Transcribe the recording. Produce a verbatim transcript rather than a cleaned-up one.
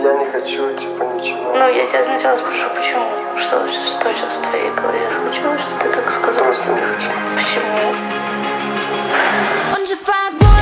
я не хочу, типа, ничего. Ну, я тебя сначала спрошу, почему? Что, что сейчас в твоей голове случилось, что ты так сказал? Просто не хочу. Почему? Он же факт.